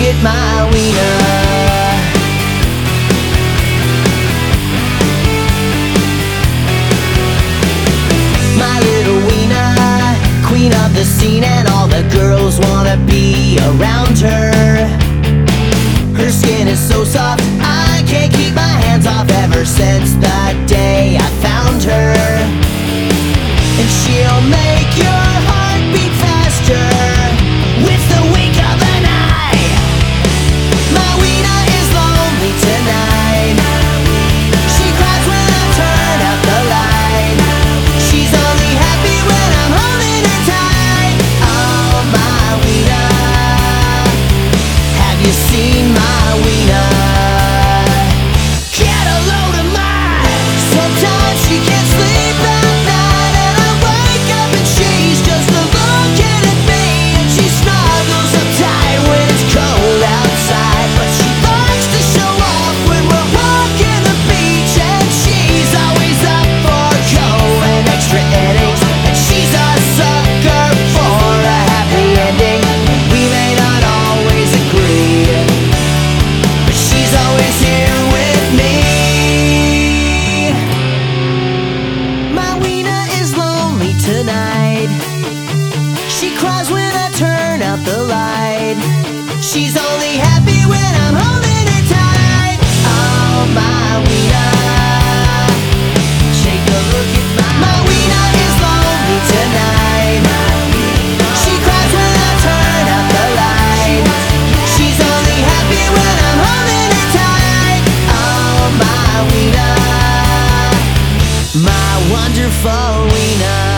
at my wiener. My little wiener, queen of the scene, and all the girls wanna be around her. Her skin is so soft, I can't keep my hands off ever since the day I found her. And she'll make your heart beat faster with the wink of an eye. My wiener is lonely tonight. She cries when I turn out the light. She's only happy when I'm holding her tight. Oh, my wiener, have you seen my wiener? Get a load of mine. Sometimes she can't sleep at night, and I wake up and she's just looking at me, and she snuggles up tight when it's cold outside. But she likes to show off when we're walking the beach, and she's always up for going extra innings, and she's a sucker for a happy ending. We may not always agree, but she's always here with me. My wiener is lonely tonight. She cries when I turn out the light. She's only happy when I'm holding her tight. Oh, my wiener, take a look at my wiener is lonely tonight. She cries when I turn out the light. She's only happy when I'm holding her tight. Oh, my wiener, my wonderful wiener.